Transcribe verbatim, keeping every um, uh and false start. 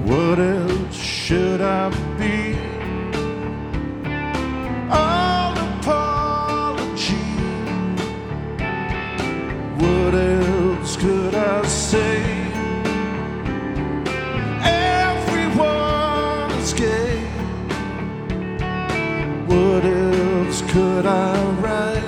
What else should I be? All apology. What else could I say? Everyone is gay. What else could I write?